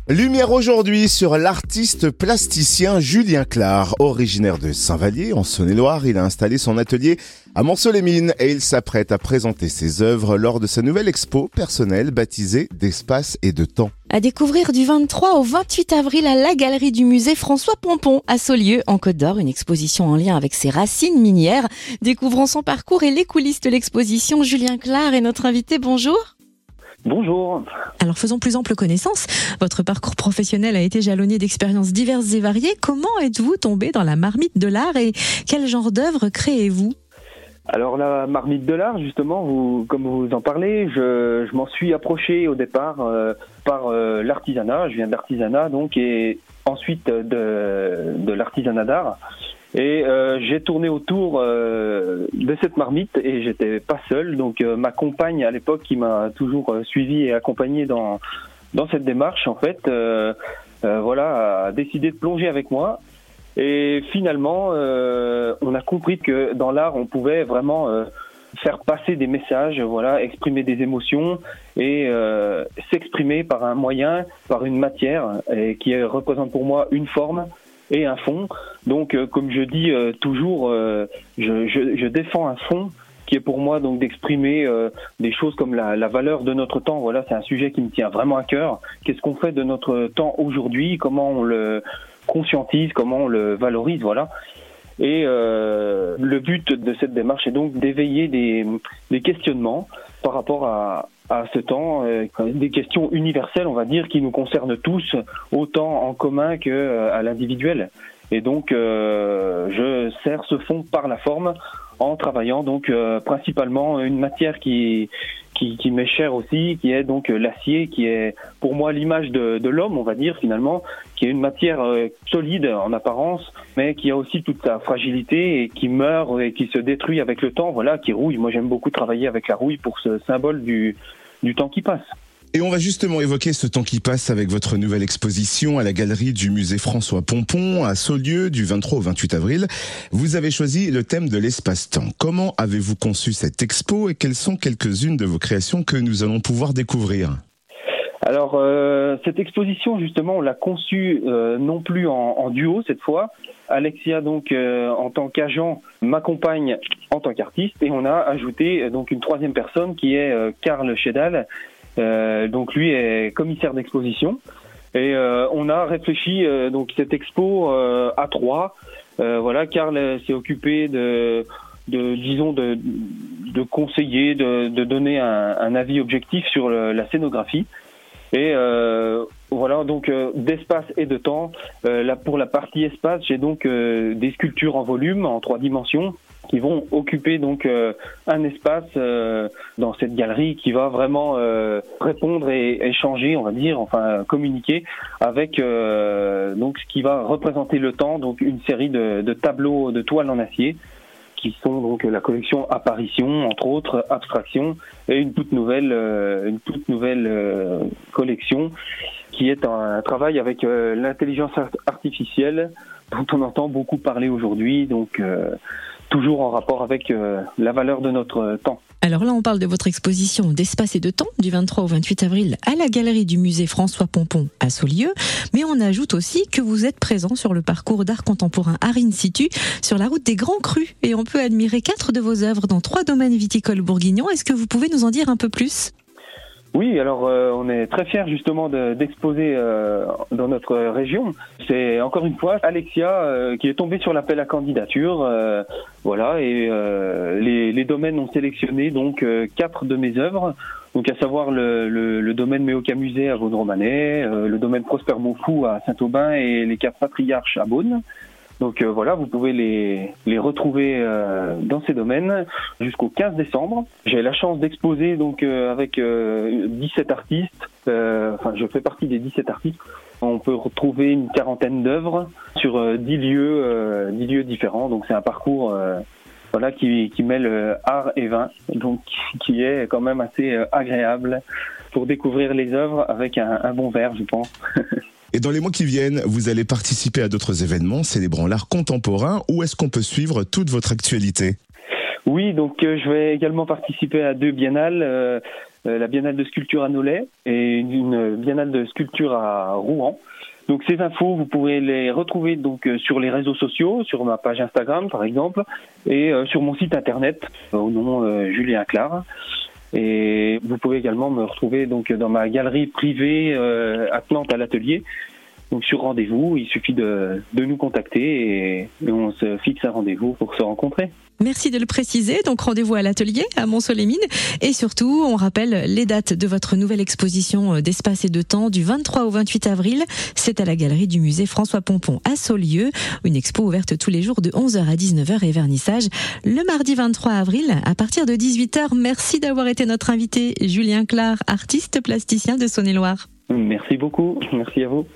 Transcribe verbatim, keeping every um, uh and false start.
Lumière aujourd'hui sur l'artiste plasticien Julien Clara. Originaire de Saint-Vallier, en Saône-et-Loire, il a installé son atelier à Manceau-les-Mines et il s'apprête à présenter ses œuvres lors de sa nouvelle expo personnelle baptisée d'Espace et de Temps. À découvrir du vingt-trois au vingt-huit avril à la galerie du musée François Pompon à Saulieu, en Côte d'Or, une exposition en lien avec ses racines minières. Découvrons son parcours et les coulisses de l'exposition. Julien Clara est notre invité. Bonjour. Bonjour. Alors faisons plus ample connaissance. Votre parcours professionnel a été jalonné d'expériences diverses et variées. Comment êtes-vous tombé dans la marmite de l'art et quel genre d'œuvre créez-vous ? Alors la marmite de l'art, justement, vous, comme vous en parlez, je, je m'en suis approché au départ euh, par euh, l'artisanat. Je viens de l'artisanat, donc, et ensuite de, de l'artisanat d'art. Et euh, j'ai tourné autour euh, de cette marmite et j'étais pas seul. Donc euh, ma compagne à l'époque, qui m'a toujours euh, suivi et accompagné dans dans cette démarche, en fait, euh, euh, voilà, a décidé de plonger avec moi. Et finalement, euh, on a compris que dans l'art, on pouvait vraiment euh, faire passer des messages, voilà, exprimer des émotions et euh, s'exprimer par un moyen, par une matière, et qui représente pour moi une forme et un fond. Donc, euh, comme je dis euh, toujours, euh, je, je, je défends un fond qui est pour moi donc d'exprimer euh, des choses comme la, la valeur de notre temps. Voilà, c'est un sujet qui me tient vraiment à cœur. Qu'est-ce qu'on fait de notre temps aujourd'hui ? Comment on le conscientise ? Comment on le valorise ? Voilà. Et euh, le but de cette démarche est donc d'éveiller des, des questionnements par rapport à à ce temps, euh, des questions universelles, on va dire, qui nous concernent tous, autant en commun que euh, à l'individuel. Et donc, euh, je sers ce fond par la forme, en travaillant donc euh, principalement une matière qui qui, qui m'est chère aussi, qui est donc l'acier, qui est pour moi l'image de, de l'homme, on va dire finalement, qui est une matière euh, solide en apparence, mais qui a aussi toute sa fragilité et qui meurt et qui se détruit avec le temps, voilà, qui rouille. Moi, j'aime beaucoup travailler avec la rouille pour ce symbole du du temps qui passe. Et on va justement évoquer ce temps qui passe avec votre nouvelle exposition à la galerie du musée François Pompon à Saulieu du vingt-trois au vingt-huit avril. Vous avez choisi le thème de l'espace-temps. Comment avez-vous conçu cette expo et quelles sont quelques-unes de vos créations que nous allons pouvoir découvrir ? Alors, euh, cette exposition, justement, on l'a conçue euh, non plus en, en duo cette fois. Alexia, donc, euh, en tant qu'agent, m'accompagne en tant qu'artiste. Et on a ajouté euh, donc une troisième personne qui est euh, Karl Schedal. Euh, donc, lui est commissaire d'exposition. Et euh, on a réfléchi euh, donc cette expo euh, à trois. Euh, voilà, Karl s'est occupé de... de disons de de conseiller, de, de donner un, un avis objectif sur le, la scénographie. Et euh, voilà, donc euh, d'espace et de temps. Euh, là, pour la partie espace, j'ai donc euh, des sculptures en volume, en trois dimensions, qui vont occuper donc euh, un espace euh, dans cette galerie qui va vraiment euh, répondre et échanger, on va dire, enfin communiquer avec euh, donc ce qui va représenter le temps, donc une série de, de tableaux de toiles en acier, qui sont donc la collection Apparition, entre autres Abstraction, et une toute nouvelle, euh, une toute nouvelle euh, collection qui est un, un travail avec euh, l'intelligence artificielle dont on entend beaucoup parler aujourd'hui, donc euh, toujours en rapport avec euh, la valeur de notre temps. Alors là, on parle de votre exposition d'espace et de temps du vingt-trois au vingt-huit avril à la galerie du musée François Pompon à Saulieu. Mais on ajoute aussi que vous êtes présent sur le parcours d'art contemporain Art in Situ sur la route des Grands Crus. Et on peut admirer quatre de vos œuvres dans trois domaines viticoles bourguignons. Est-ce que vous pouvez nous en dire un peu plus ? Oui, alors euh, on est très fiers justement de, d'exposer euh, dans notre région. C'est encore une fois Alexia euh, qui est tombée sur l'appel à candidature, euh, voilà, et euh, les, les domaines ont sélectionné donc euh, quatre de mes œuvres, donc à savoir le, le, le domaine Méoca-Musée à Vaudromanais, euh, le domaine Prosper Monfou à Saint-Aubin et les quatre patriarches à Beaune. Donc euh, voilà, vous pouvez les, les retrouver euh, dans ces domaines jusqu'au quinze décembre. J'ai la chance d'exposer donc euh, avec euh, dix-sept artistes, euh, enfin je fais partie des dix-sept artistes. On peut retrouver une quarantaine d'œuvres sur euh, dix lieux, euh, dix lieux différents. Donc c'est un parcours euh, voilà qui, qui mêle euh, art et vin, donc qui est quand même assez euh, agréable pour découvrir les œuvres avec un, un bon verre, je pense. Et dans les mois qui viennent, vous allez participer à d'autres événements célébrant l'art contemporain. Où est-ce qu'on peut suivre toute votre actualité ? Oui, donc euh, je vais également participer à deux biennales. Euh, euh, la Biennale de sculpture à Nolay et une Biennale de sculpture à Rouen. Donc ces infos, vous pouvez les retrouver donc euh, sur les réseaux sociaux, sur ma page Instagram par exemple, et euh, sur mon site internet euh, au nom euh, Julien Clar. Et vous pouvez également me retrouver donc dans ma galerie privée euh, à Plantes à l'atelier. Donc sur rendez-vous, il suffit de, de nous contacter et, et on se fixe un rendez-vous pour se rencontrer. Merci de le préciser. Donc rendez-vous à l'atelier à Mont-Soleil-Mines. Et surtout, on rappelle les dates de votre nouvelle exposition d'espace et de temps du vingt-trois au vingt-huit avril. C'est à la galerie du musée François Pompon à Saulieu. Une expo ouverte tous les jours de onze heures à dix-neuf heures et vernissage le mardi vingt-trois avril à partir de dix-huit heures. Merci d'avoir été notre invité, Julien Clar, artiste plasticien de Saône-et-Loire. Merci beaucoup. Merci à vous.